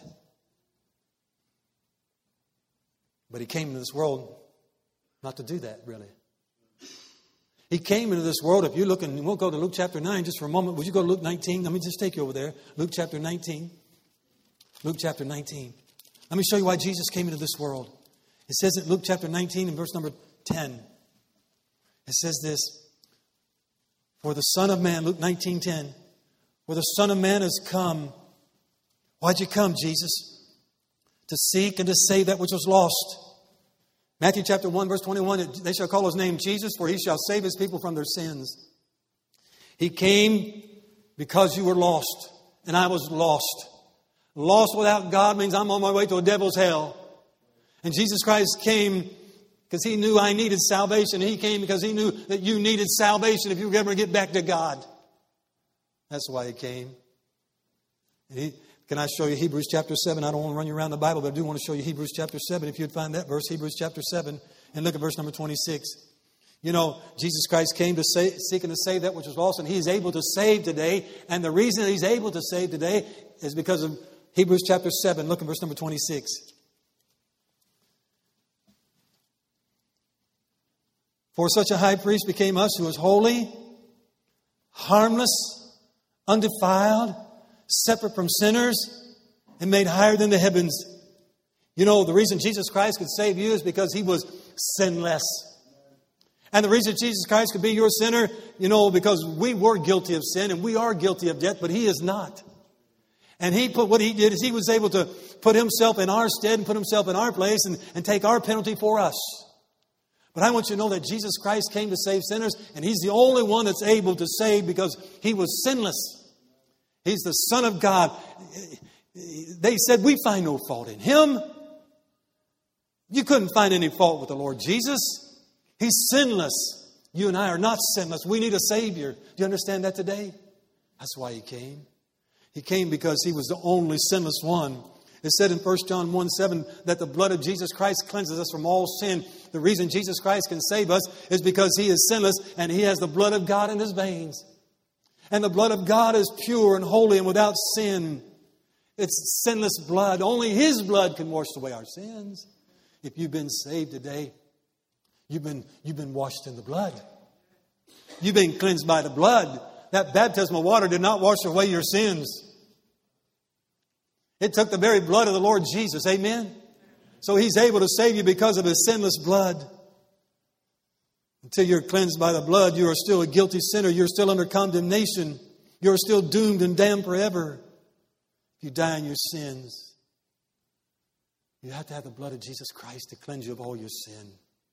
But He came into this world not to do that, really. He came into this world. If you look, and we'll go to Luke chapter nine just for a moment. Would you go to Luke nineteen? Let me just take you over there. Luke chapter nineteen. Luke chapter nineteen. Let me show you why Jesus came into this world. It says in Luke chapter nineteen and verse number ten. It says this. For the Son of Man, Luke nineteen ten. For the Son of Man has come. Why'd you come, Jesus? To seek and to save that which was lost. Matthew chapter one, verse twenty-one, they shall call His name Jesus, for He shall save His people from their sins. He came because you were lost, and I was lost. Lost without God means I'm on my way to a devil's hell. And Jesus Christ came because He knew I needed salvation. He came because He knew that you needed salvation if you were ever to get back to God. That's why He came. And he, Can I show you Hebrews chapter seven? I don't want to run you around the Bible, but I do want to show you Hebrews chapter seven. If you'd find that verse, Hebrews chapter seven, and look at verse number twenty-six. You know, Jesus Christ came to save, seek and to save that which was lost, and He's able to save today. And the reason that He's able to save today is because of Hebrews chapter seven. Look at verse number twenty-six. For such a high priest became us, who was holy, harmless, undefiled, separate from sinners, and made higher than the heavens. You know, the reason Jesus Christ could save you is because He was sinless. And the reason Jesus Christ could be your sinner, you know, because we were guilty of sin and we are guilty of death, but He is not. And He put, what He did is He was able to put Himself in our stead and put Himself in our place and, and take our penalty for us. But I want you to know that Jesus Christ came to save sinners, and He's the only one that's able to save because He was sinless. He's the Son of God. They said, we find no fault in Him. You couldn't find any fault with the Lord Jesus. He's sinless. You and I are not sinless. We need a Savior. Do you understand that today? That's why He came. He came because He was the only sinless one. It said in First John one seven that the blood of Jesus Christ cleanses us from all sin. The reason Jesus Christ can save us is because He is sinless and He has the blood of God in His veins. And the blood of God is pure and holy and without sin. It's sinless blood. Only His blood can wash away our sins. If you've been saved today, you've been, you've been washed in the blood. You've been cleansed by the blood. That baptism of water did not wash away your sins. It took the very blood of the Lord Jesus. Amen? So He's able to save you because of His sinless blood. Until you're cleansed by the blood, you are still a guilty sinner. You're still under condemnation. You're still doomed and damned forever. If you die in your sins, you have to have the blood of Jesus Christ to cleanse you of all your sin.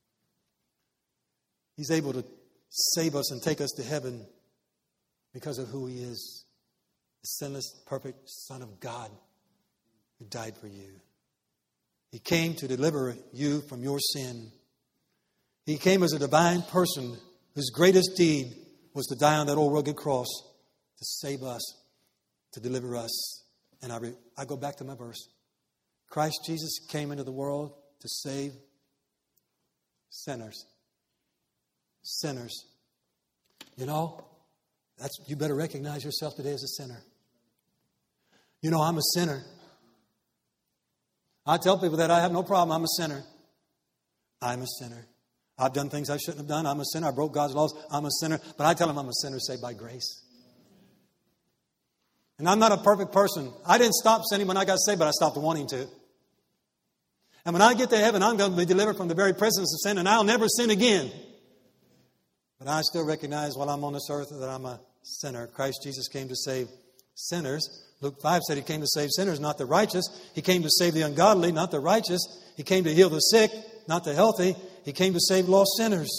He's able to save us and take us to heaven because of who He is. The sinless, perfect Son of God who died for you. He came to deliver you from your sin. He came as a divine person whose greatest deed was to die on that old rugged cross to save us, to deliver us. And I, re- I go back to my verse. Christ Jesus came into the world to save sinners. Sinners. You know, that's you better recognize yourself today as a sinner. You know, I'm a sinner. I tell people that I have no problem. I'm a sinner. I'm a sinner. I've done things I shouldn't have done. I'm a sinner. I broke God's laws. I'm a sinner. But I tell them I'm a sinner saved by grace. And I'm not a perfect person. I didn't stop sinning when I got saved, but I stopped wanting to. And when I get to heaven, I'm going to be delivered from the very presence of sin, and I'll never sin again. But I still recognize while I'm on this earth that I'm a sinner. Christ Jesus came to save sinners. Luke five said He came to save sinners, not the righteous. He came to save the ungodly, not the righteous. He came to heal the sick, not the healthy. He came to save lost sinners.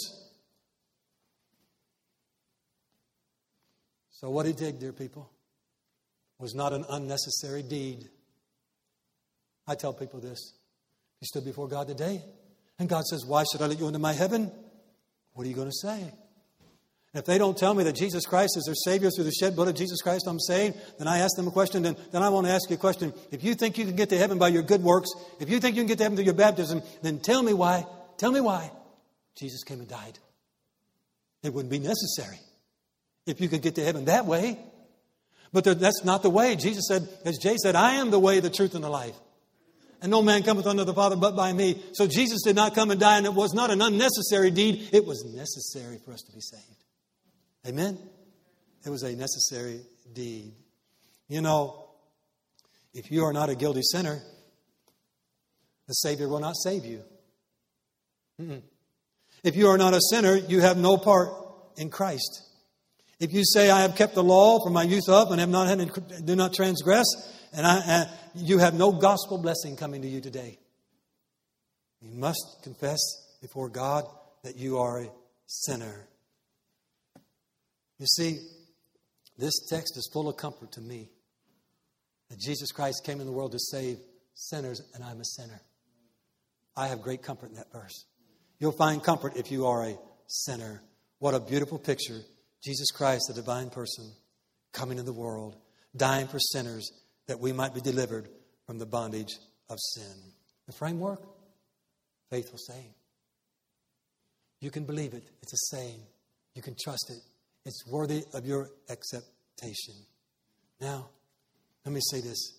So what He did, dear people, was not an unnecessary deed. I tell people this. You stood before God today, and God says, why should I let you into my heaven? What are you going to say? If they don't tell me that Jesus Christ is their Savior through the shed blood of Jesus Christ, I'm saved, then I ask them a question. Then, then I want to ask you a question. If you think you can get to heaven by your good works, if you think you can get to heaven through your baptism, then tell me why. Tell me why Jesus came and died. It wouldn't be necessary if you could get to heaven that way. But there, that's not the way. Jesus said, as Jay said, I am the way, the truth, and the life. And no man cometh unto the Father but by me. So Jesus did not come and die, and it was not an unnecessary deed. It was necessary for us to be saved. Amen? It was a necessary deed. You know, if you are not a guilty sinner, the Savior will not save you. Mm-mm. If you are not a sinner, you have no part in Christ. If you say, I have kept the law from my youth up and have not had, do not transgress, and I, uh, you have no gospel blessing coming to you today. You must confess before God that you are a sinner. You see, this text is full of comfort to me. That Jesus Christ came in the world to save sinners, and I'm a sinner. I have great comfort in that verse. You'll find comfort if you are a sinner. What a beautiful picture. Jesus Christ, the divine person, coming in the world, dying for sinners, that we might be delivered from the bondage of sin. The framework? Faithful saying. You can believe it. It's a saying. You can trust it. It's worthy of your acceptation. Now, let me say this.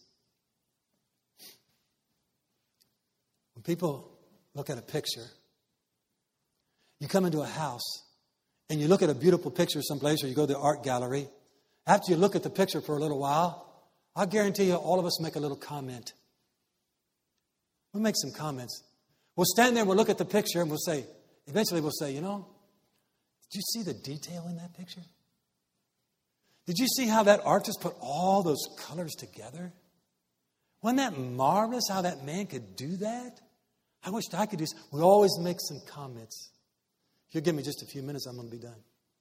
When people look at a picture, you come into a house and you look at a beautiful picture someplace, or you go to the art gallery. After you look at the picture for a little while, I guarantee you all of us make a little comment. We'll make some comments. We'll stand there and we'll look at the picture and we'll say, eventually we'll say, you know, did you see the detail in that picture? Did you see how that artist put all those colors together? Wasn't that marvelous how that man could do that? I wished I could do this. We always make some comments. If you give me just a few minutes, I'm going to be done.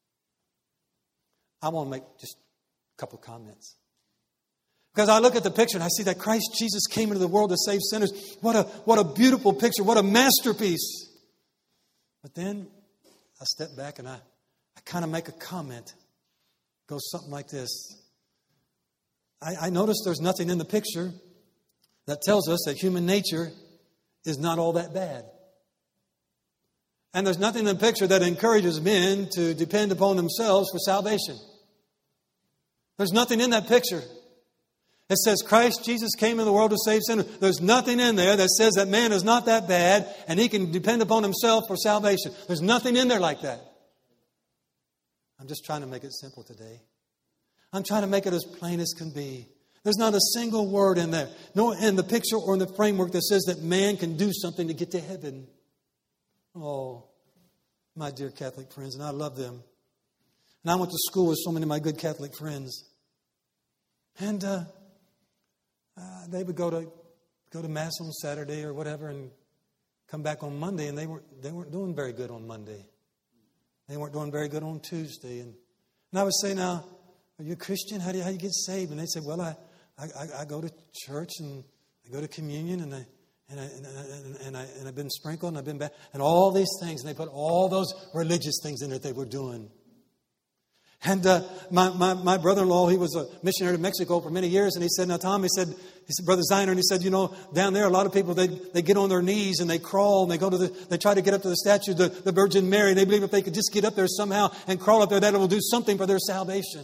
I want to make just a couple of comments. Because I look at the picture and I see that Christ Jesus came into the world to save sinners. What a, what a beautiful picture. What a masterpiece. But then I step back and I, I kind of make a comment. It goes something like this. I, I notice there's nothing in the picture that tells us that human nature is not all that bad. And there's nothing in the picture that encourages men to depend upon themselves for salvation. There's nothing in that picture. It says Christ Jesus came into the world to save sinners. There's nothing in there that says that man is not that bad and he can depend upon himself for salvation. There's nothing in there like that. I'm just trying to make it simple today. I'm trying to make it as plain as can be. There's not a single word in there, no in the picture or in the framework that says that man can do something to get to heaven. Oh, my dear Catholic friends, and I love them. And I went to school with so many of my good Catholic friends. And uh, uh, they would go to go to Mass on Saturday or whatever and come back on Monday, and they weren't, they weren't doing very good on Monday. They weren't doing very good on Tuesday. And, and I would say, now, are you a Christian? How do you, how do you get saved? And they said, well, I, I, I go to church and I go to communion and I and I and, I, and I and I've been sprinkled and I've been back and all these things. And they put all those religious things in it they were doing. And uh, my, my my brother-in-law, he was a missionary to Mexico for many years, and he said, now Tom, he said, he said, Brother Ziner, and he said, you know, down there, a lot of people, they they get on their knees and they crawl and they go to the, they try to get up to the statue of the, the Virgin Mary. They believe if they could just get up there somehow and crawl up there, that it will do something for their salvation.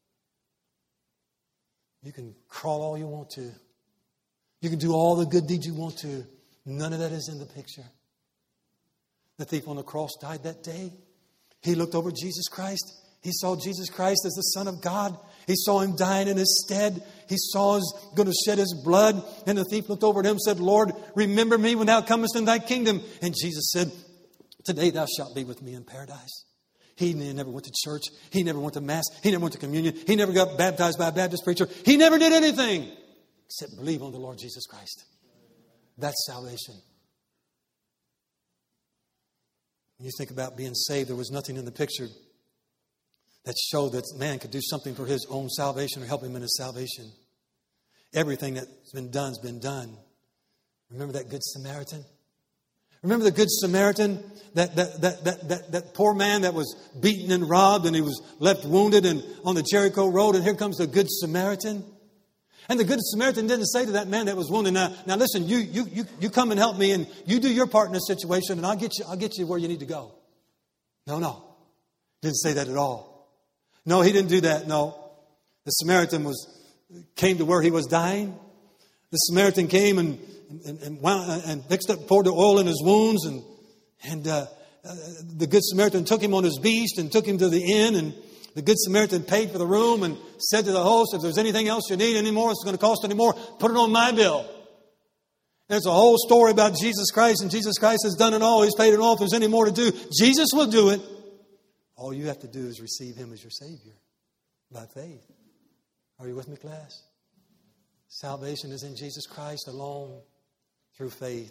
You can crawl all you want to. You can do all the good deeds you want to. None of that is in the picture. The thief on the cross died that day. He looked over Jesus Christ. He saw Jesus Christ as the Son of God. He saw Him dying in His stead. He saw His going to shed His blood. And the thief looked over at Him and said, Lord, remember me when Thou comest in Thy kingdom. And Jesus said, today Thou shalt be with me in paradise. He never went to church. He never went to Mass. He never went to communion. He never got baptized by a Baptist preacher. He never did anything except believe on the Lord Jesus Christ. That's salvation. When you think about being saved, there was nothing in the picture that showed that man could do something for his own salvation or help him in his salvation. Everything that's been done has been done. Remember that Good Samaritan? Remember the Good Samaritan? That, that, that, that, that, that poor man that was beaten and robbed and he was left wounded and on the Jericho road, and here comes the Good Samaritan. And the Good Samaritan didn't say to that man that was wounded, now, now listen, you, you, you, you come and help me and you do your part in this situation and I'll get you, I'll get you where you need to go. No, no. Didn't say that at all. No, he didn't do that. No. The Samaritan was came to where he was dying. The Samaritan came and and, and, wound, and fixed up, poured the oil in his wounds, and and uh, uh, the Good Samaritan took him on his beast and took him to the inn, and the Good Samaritan paid for the room and said to the host, if there's anything else you need anymore, it's going to cost any more, put it on my bill. There's a whole story about Jesus Christ, and Jesus Christ has done it all. He's paid it all. If there's any more to do, Jesus will do it. All you have to do is receive Him as your Savior by faith. Are you with me, class? Salvation is in Jesus Christ alone through faith.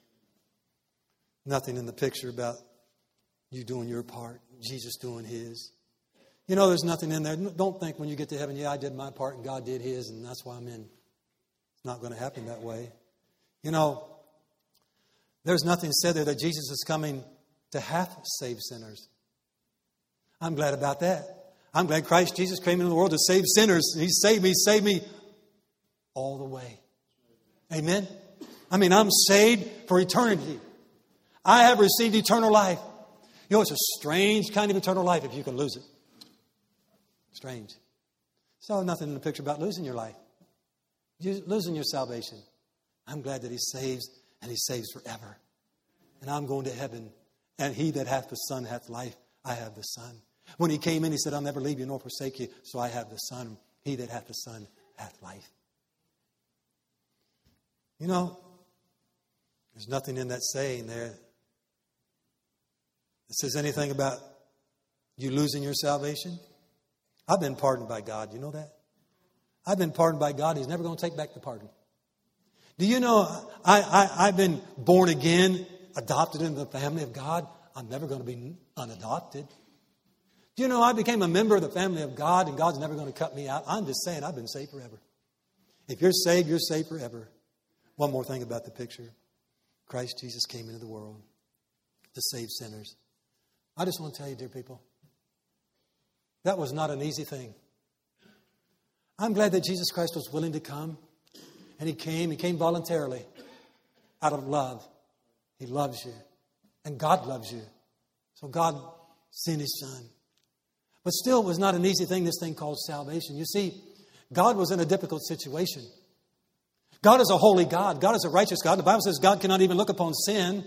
Nothing in the picture about you doing your part, Jesus doing His. You know, there's nothing in there. Don't think when you get to heaven, yeah, I did my part and God did His, and that's why I'm in. It's not going to happen that way. You know, there's nothing said there that Jesus is coming to half save sinners. I'm glad about that. I'm glad Christ Jesus came into the world to save sinners. He saved me, saved me all the way. Amen? I mean, I'm saved for eternity. I have received eternal life. You know, it's a strange kind of eternal life if you can lose it. Strange. So nothing in the picture about losing your life. You, losing your salvation. I'm glad that He saves, and He saves forever. And I'm going to heaven. And he that hath the Son hath life. I have the Son. When He came in, He said, I'll never leave you nor forsake you. So I have the Son. He that hath the Son hath life. You know, there's nothing in that saying there that says anything about you losing your salvation. I've been pardoned by God. You know that? I've been pardoned by God. He's never going to take back the pardon. Do you know, I, I, I've been born again, adopted into the family of God. I'm never going to be unadopted. Do you know I became a member of the family of God and God's never going to cut me out? I'm just saying I've been saved forever. If you're saved, you're saved forever. One more thing about the picture. Christ Jesus came into the world to save sinners. I just want to tell you, dear people, that was not an easy thing. I'm glad that Jesus Christ was willing to come. And He came. He came voluntarily out of love. He loves you. And God loves you. So God sent His Son. But still, it was not an easy thing, this thing called salvation. You see, God was in a difficult situation. God is a holy God. God is a righteous God. The Bible says God cannot even look upon sin.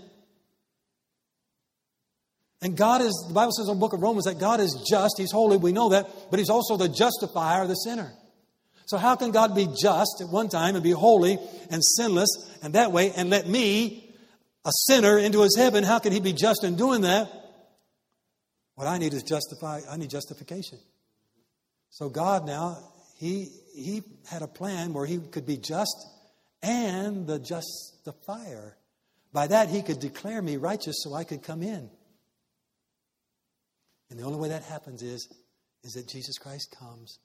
And God is, the Bible says in the book of Romans that God is just. He's holy. We know that. But He's also the justifier of the sinner. So how can God be just at one time and be holy and sinless and that way and let me, a sinner, into His heaven? How can He be just in doing that? What I need is justify. I need justification. So God now, He He had a plan where He could be just and the justifier. By that He could declare me righteous so I could come in. And the only way that happens is, is that Jesus Christ comes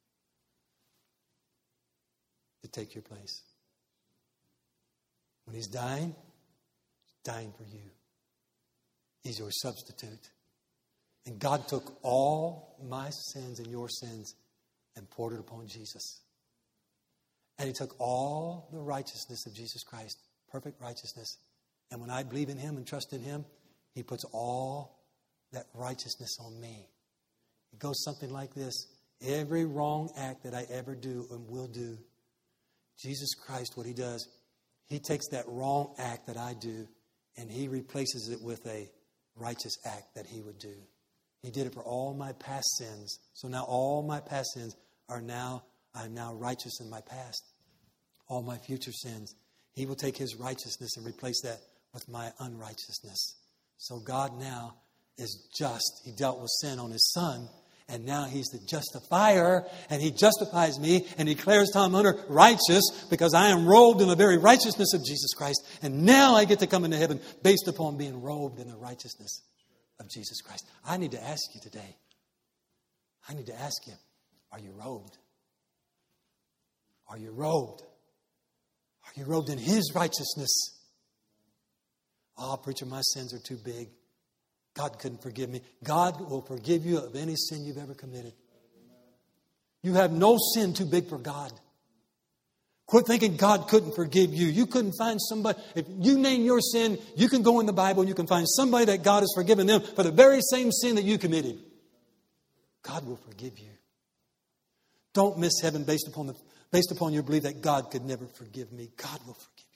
to take your place. When He's dying, He's dying for you. He's your substitute. And God took all my sins and your sins and poured it upon Jesus. And He took all the righteousness of Jesus Christ, perfect righteousness. And when I believe in Him and trust in Him, He puts all that righteousness on me. It goes something like this. Every wrong act that I ever do and will do, Jesus Christ, what He does, He takes that wrong act that I do and He replaces it with a righteous act that He would do. He did it for all my past sins. So now all my past sins are now, I'm now righteous in my past. All my future sins, He will take His righteousness and replace that with my unrighteousness. So God now is just. He dealt with sin on His Son. And now He's the justifier, and He justifies me and declares Tom Hunter righteous because I am robed in the very righteousness of Jesus Christ. And now I get to come into heaven based upon being robed in the righteousness of Jesus Christ. I need to ask you today, I need to ask you, are you robed? Are you robed? Are you robed in His righteousness? Oh, preacher, my sins are too big. God couldn't forgive me. God will forgive you of any sin you've ever committed. You have no sin too big for God. Quit thinking God couldn't forgive you. You couldn't find somebody. If you name your sin, you can go in the Bible and you can find somebody that God has forgiven them for the very same sin that you committed. God will forgive you. Don't miss heaven based upon the based upon your belief that God could never forgive me. God will forgive you.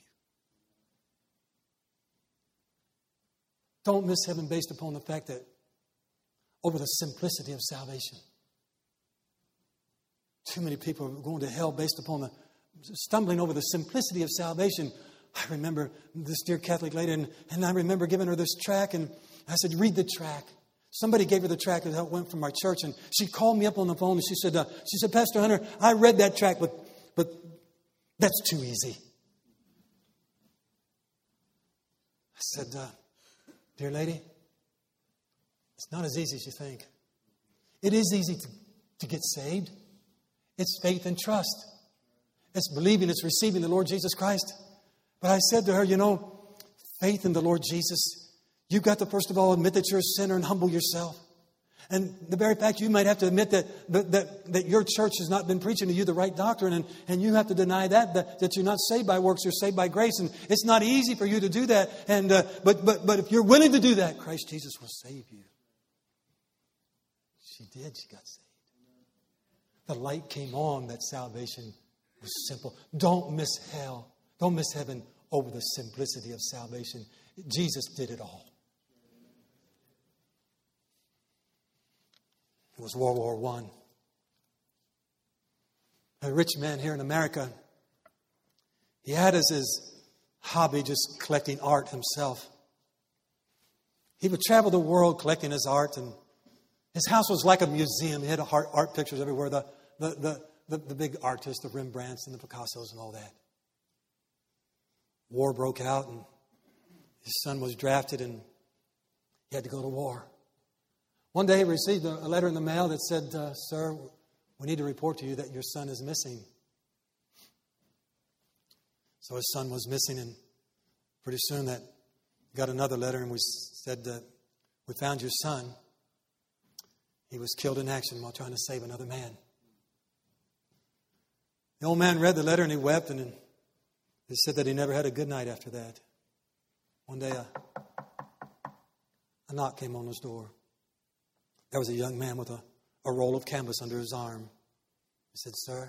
Don't miss heaven based upon the fact that over the simplicity of salvation. Too many people are going to hell based upon the stumbling over the simplicity of salvation. I remember this dear Catholic lady, and, and I remember giving her this tract, and I said, read the tract. Somebody gave her the tract that went from our church, and she called me up on the phone, and she said, uh, she said, Pastor Hunter, I read that tract, but, but that's too easy. I said, uh, dear lady, it's not as easy as you think. It is easy to, to get saved. It's faith and trust. It's believing, it's receiving the Lord Jesus Christ. But I said to her, you know, faith in the Lord Jesus, you've got to first of all admit that you're a sinner and humble yourself. And the very fact you might have to admit that that, that, that your church has not been preaching to you the right doctrine, and, and you have to deny that, that, that you're not saved by works, you're saved by grace. And it's not easy for you to do that. And uh, but but but if you're willing to do that, Christ Jesus will save you. She did. She got saved. The light came on that salvation was simple. Don't miss hell. Don't miss heaven over the simplicity of salvation. Jesus did it all. It was World War One. A rich man here in America, he had as his hobby just collecting art himself. He would travel the world collecting his art, and his house was like a museum. He had art, art pictures everywhere, the, the, the, the, the big artists, the Rembrandts and the Picassos and all that. War broke out, and his son was drafted, and He had to go to war. One day he received a letter in the mail that said, uh, Sir, we need to report to you that your son is missing. So his son was missing, and pretty soon that got another letter, and we said that we found your son. He was killed in action while trying to save another man. The old man read the letter and he wept, and he said that he never had a good night after that. One day a, a knock came on his door. There was a young man with a, a roll of canvas under his arm. He said, Sir,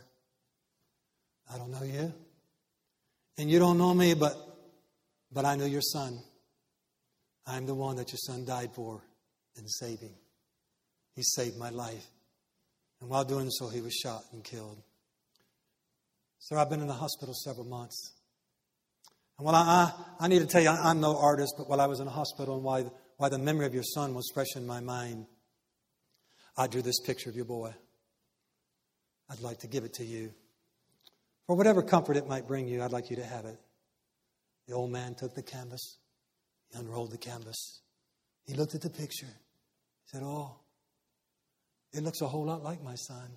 I don't know you, and you don't know me, but, but I know your son. I'm the one that your son died for and saving. He saved my life. And while doing so, he was shot and killed. Sir, I've been in the hospital several months. And while I, I, I need to tell you, I, I'm no artist, but while I was in the hospital and why, why the memory of your son was fresh in my mind, I drew this picture of your boy. I'd like to give it to you. For whatever comfort it might bring you, I'd like you to have it. The old man took the canvas. He unrolled the canvas. He looked at the picture. He said, oh, it looks a whole lot like my son.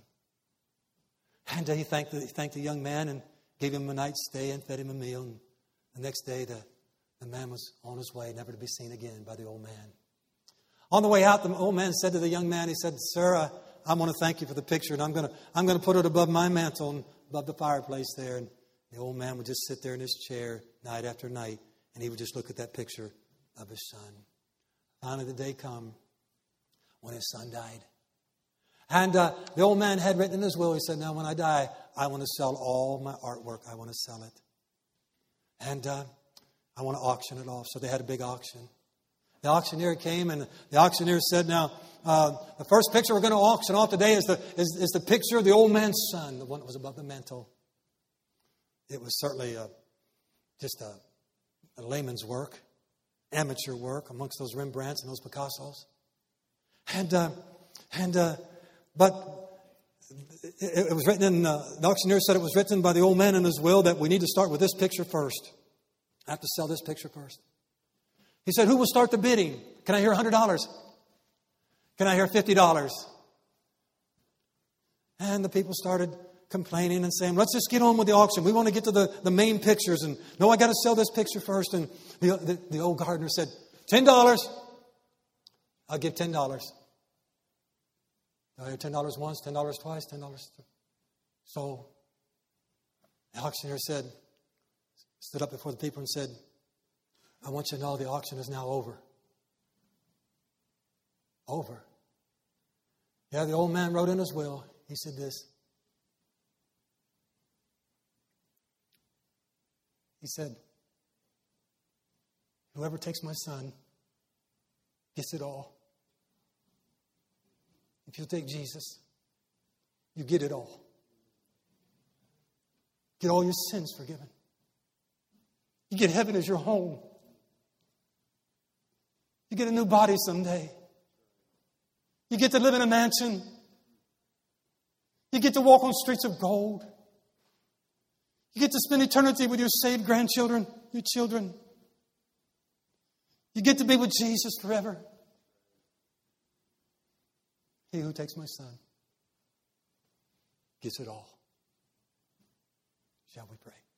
And he thanked the, he thanked the young man and gave him a night's stay and fed him a meal. And the next day, the, the man was on his way, never to be seen again by the old man. On the way out, the old man said to the young man, he said, Sir, I, I want to thank you for the picture, and I'm going to I'm going to put it above my mantle and above the fireplace there. And the old man would just sit there in his chair night after night, and he would just look at that picture of his son. Finally, the day come when his son died. And uh, the old man had written in his will, he said, now when I die, I want to sell all my artwork. I want to sell it. And uh, I want to auction it off. So they had a big auction. The auctioneer came, and the auctioneer said, now, uh, the first picture we're going to auction off today is the, is, is the picture of the old man's son, the one that was above the mantle. It was certainly a, just a, a layman's work, amateur work amongst those Rembrandts and those Picassos. And, uh, and, uh, but it, it was written in, uh, the auctioneer said it was written by the old man in his will that we need to start with this picture first. I have to sell this picture first. He said, who will start the bidding? Can I hear one hundred dollars? Can I hear fifty dollars? And the people started complaining and saying, let's just get on with the auction. We want to get to the, the main pictures. And no, I got to sell this picture first. And the, the, the old gardener said, ten dollars. I'll give ten dollars. I hear ten dollars once, ten dollars twice, ten dollars. So the auctioneer said, stood up before the people and said, I want you to know the auction is now over. Over. Yeah, the old man wrote in his will. He said this. He said, whoever takes my son gets it all. If you take Jesus, you get it all. Get all your sins forgiven. You get heaven as your home. You get a new body someday. You get to live in a mansion. You get to walk on streets of gold. You get to spend eternity with your saved grandchildren, your children. You get to be with Jesus forever. He who takes my son gets it all. Shall we pray?